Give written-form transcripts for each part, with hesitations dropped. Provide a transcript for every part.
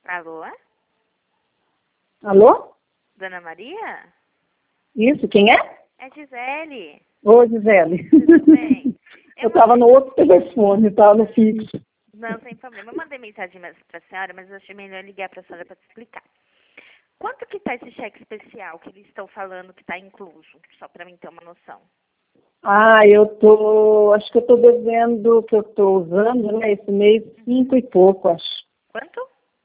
Alô? Alô? Dona Maria? Isso, quem é? É Gisele. Oi, Gisele. Tudo bem? Eu estava no outro telefone, estava no fixo. Não, sem problema. Eu mandei mensagem para a senhora, mas eu achei melhor ligar para a senhora para te explicar. Quanto que está esse cheque especial que eles estão falando que está incluso? Só para mim ter uma noção. Acho que eu estou devendo, que eu estou usando, né, esse mês, 5 e pouco, acho. Quanto?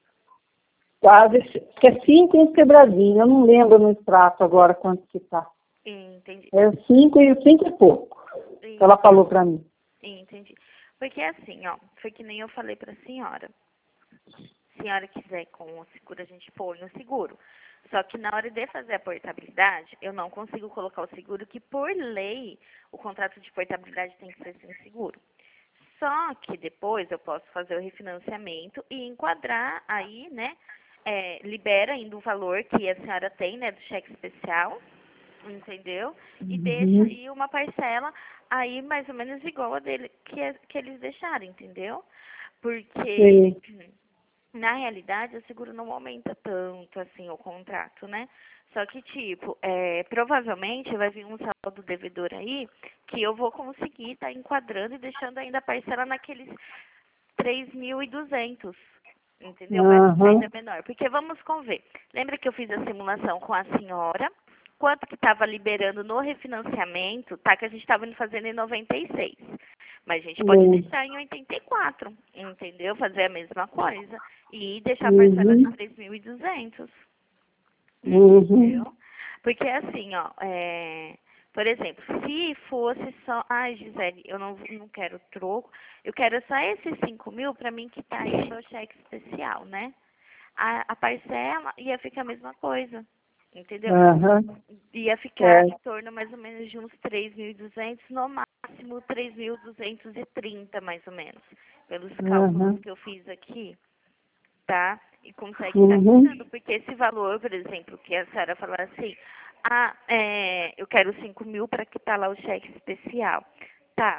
Quase, que é 5 e uns quebradinhos, eu não lembro no extrato agora quanto que tá. Entendi. É 5 e pouco, que ela falou para mim. Entendi. Porque assim, ó, foi que nem eu falei para a senhora. Se a senhora quiser com o seguro, a gente põe o seguro. Só que na hora de fazer a portabilidade, eu não consigo colocar o seguro, que por lei, o contrato de portabilidade tem que ser sem seguro. Só que depois eu posso fazer o refinanciamento e enquadrar aí, né, libera ainda o valor que a senhora tem, né, do cheque especial, entendeu? E deixa aí uma parcela aí mais ou menos igual a dele, que eles deixaram, entendeu? Porque... Sim. Na realidade, o seguro não aumenta tanto, assim, o contrato, né? Só que, tipo, provavelmente vai vir um saldo devedor aí que eu vou conseguir estar enquadrando e deixando ainda a parcela naqueles 3.200, entendeu? Vai ficar ainda menor. Porque vamos conver. Lembra que eu fiz a simulação com a senhora? Quanto que estava liberando no refinanciamento, tá? Que a gente estava fazendo em 96. Mas a gente pode deixar em 84, entendeu? Fazer a mesma coisa. E deixar a parcela de 3.200. Entendeu? Porque assim, ó, por exemplo, se fosse só... Ai, Gisele, eu não quero troco. Eu quero só esses 5.000 para mim quitar aí o meu cheque especial, né? A parcela ia ficar a mesma coisa. Entendeu? Ia ficar em torno mais ou menos de uns 3.200, no máximo 3.230, mais ou menos. Pelos cálculos que eu fiz aqui, tá? E consegue estar quitando, porque esse valor, por exemplo, que a senhora falou assim, eu quero 5.000 para quitar lá o cheque especial. Tá.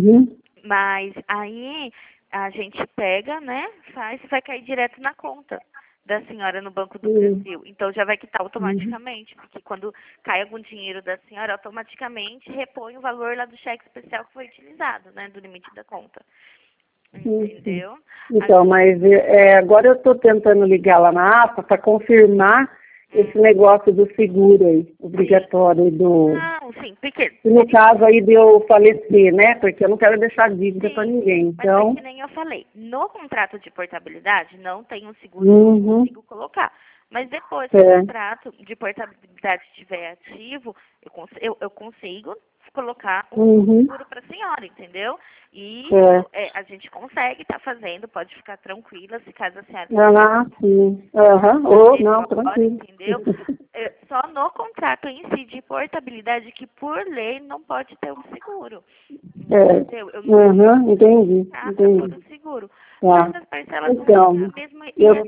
Mas aí a gente pega, né, faz e vai cair direto na conta da senhora no Banco do Brasil. Então já vai quitar automaticamente, porque quando cai algum dinheiro da senhora, automaticamente repõe o valor lá do cheque especial que foi utilizado, né, do limite da conta. Entendeu? Então, mas agora eu estou tentando ligar lá na APA para confirmar esse negócio do seguro aí, obrigatório do... Não, sim, porque... No caso aí de eu falecer, né? Porque eu não quero deixar dívida para ninguém, então... Mas é que nem eu falei, no contrato de portabilidade não tem um seguro que eu não consigo colocar. Mas depois que o contrato de portabilidade estiver ativo, eu consigo colocar um seguro para a senhora, entendeu? E a gente consegue estar fazendo, pode ficar tranquila, se caso a senhora... sim. Não, tranquilo. Entendeu? Só no contrato em si de portabilidade que, por lei, não pode ter um seguro. Entendeu? Eu não entendi. por um seguro. Mas as parcelas Então, vão ficar mesmo eu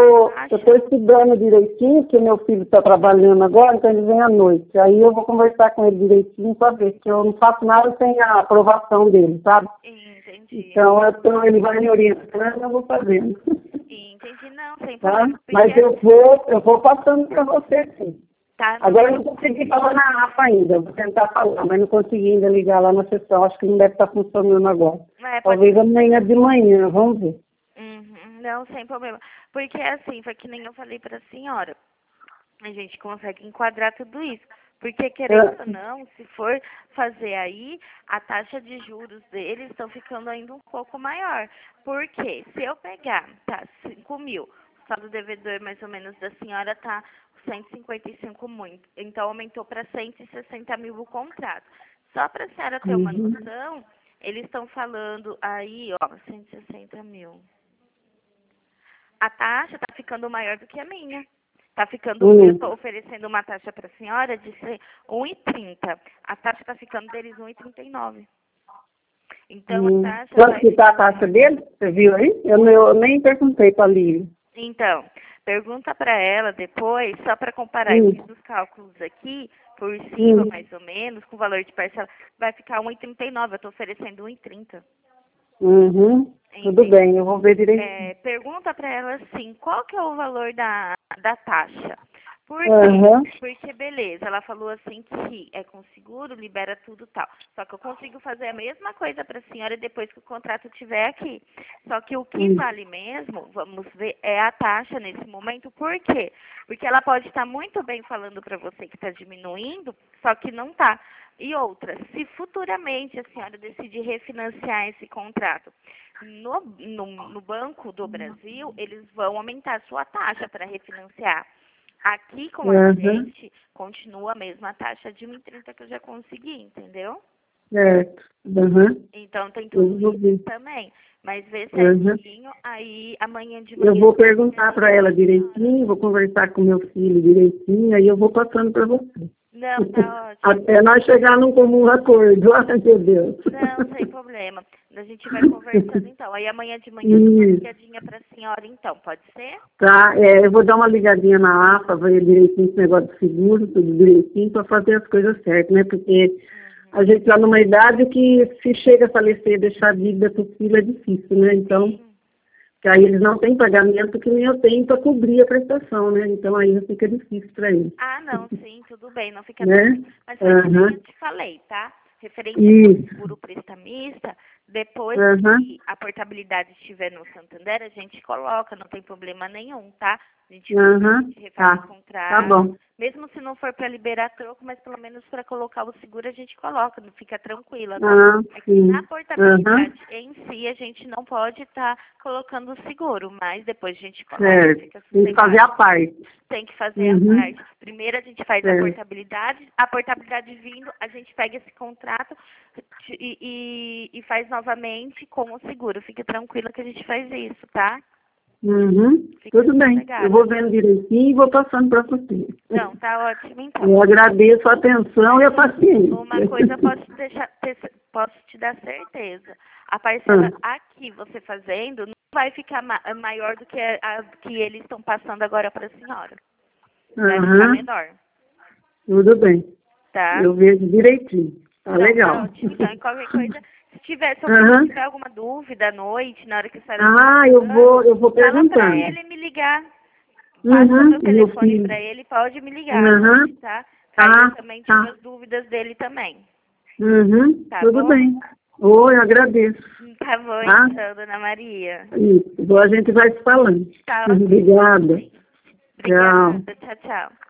tô estudando direitinho, porque meu filho está trabalhando agora, então ele vem à noite. Aí eu vou conversar com ele direitinho para ver, porque eu não faço nada sem a aprovação dele, sabe? Entendi. Então ele vai me orientando e eu vou fazendo. Entendi, não, sem problema. Mas eu vou passando para você, sim. Tá, Agora eu não consegui falar na APA ainda, eu vou tentar falar, mas não consegui ainda ligar lá na sessão, acho que não deve estar funcionando agora. Talvez amanhã de manhã, vamos ver. Não, sem problema. Porque assim, foi que nem eu falei para a senhora, a gente consegue enquadrar tudo isso. Porque, querendo ou não, se for fazer aí, a taxa de juros deles estão ficando ainda um pouco maior. Porque se eu pegar, 5.000, o saldo devedor mais ou menos da senhora tá 155 muito. Então, aumentou para 160.000 o contrato. Só para a senhora ter uma noção, eles estão falando aí, ó, 160.000. A taxa está ficando maior do que a minha. Está ficando, eu estou oferecendo uma taxa para a senhora de ser 1,30. A taxa está ficando deles 1,39. Então, a taxa... Quanto que está a taxa dele? Você viu aí? Eu nem perguntei para a Lívia. Então, pergunta para ela depois, só para comparar. Eu fiz os cálculos aqui, por cima, mais ou menos, com o valor de parcela. Vai ficar 1,39. Eu estou oferecendo 1,30. Tudo bem, eu vou ver direitinho. pergunta para ela assim, qual que é o valor da taxa? Por quê? Porque, beleza, ela falou assim que é com seguro, libera tudo tal. Só que eu consigo fazer a mesma coisa para a senhora depois que o contrato estiver aqui. Só que o que vale mesmo, vamos ver, é a taxa nesse momento. Por quê? Porque ela pode estar muito bem falando para você que está diminuindo, só que não está. E outra, se futuramente a senhora decidir refinanciar esse contrato no Banco do Brasil, eles vão aumentar a sua taxa para refinanciar. Aqui com a gente, continua a mesma taxa de 1,30 que eu já consegui, entendeu? Certo. Então tem tudo isso também. Mas vê certinho, aí amanhã de manhã... Eu vou perguntar para ela direitinho, vou conversar com meu filho direitinho, aí eu vou passando para você. Não, tá ótimo. Até nós chegar num comum acordo. Ai, meu Deus. Não, sem problema. A gente vai conversando então. Aí amanhã de manhã eu dou uma ligadinha para a senhora então, pode ser? Tá, eu vou dar uma ligadinha na AFA, ver direitinho esse negócio do seguro, tudo direitinho, para fazer as coisas certas, né? Porque a gente está numa idade que se chega a falecer, deixar dívida para o filho é difícil, né? Então, que aí eles não têm pagamento que nem eu tenho para cobrir a prestação, né? Então aí fica difícil para eles. Ah, não, sim, tudo bem, não fica né? difícil. Mas foi o que eu te falei, tá? Referente ao seguro prestamista, depois que a portabilidade estiver no Santander, a gente coloca, não tem problema nenhum, tá? A gente refaz o contrato. Tá bom. Mesmo se não for para liberar troco, mas pelo menos para colocar o seguro a gente coloca, não fica tranquila, tá? Na portabilidade em si a gente não pode estar colocando o seguro, mas depois a gente coloca. Fica tem que fazer a parte. Tem que fazer a parte. Primeiro a gente faz a portabilidade vindo, a gente pega esse contrato e faz novamente com o seguro. Fique tranquila que a gente faz isso, tá? Tudo bem. Eu vou vendo direitinho e vou passando para você. Não, tá ótimo então. Eu agradeço a atenção e a paciência. Uma coisa posso te dar certeza. A parcela aqui você fazendo não vai ficar maior do que a que eles estão passando agora para a senhora. Vai ficar menor. Tudo bem. Tá? Eu vejo direitinho. Tá legal. Tá ótimo. Então, qualquer coisa, se tiver alguma dúvida à noite, na hora que a senhora eu vou perguntando. Fala pra ele me ligar. Passa o meu telefone pra ele, pode me ligar, tá? Aí eu também tive as dúvidas dele também. Tá Tudo bom? bem. Oi, eu agradeço. Tá bom, então, dona Maria. Isso. A gente vai se falando. Tá, Obrigada. Obrigada. Tchau, tchau.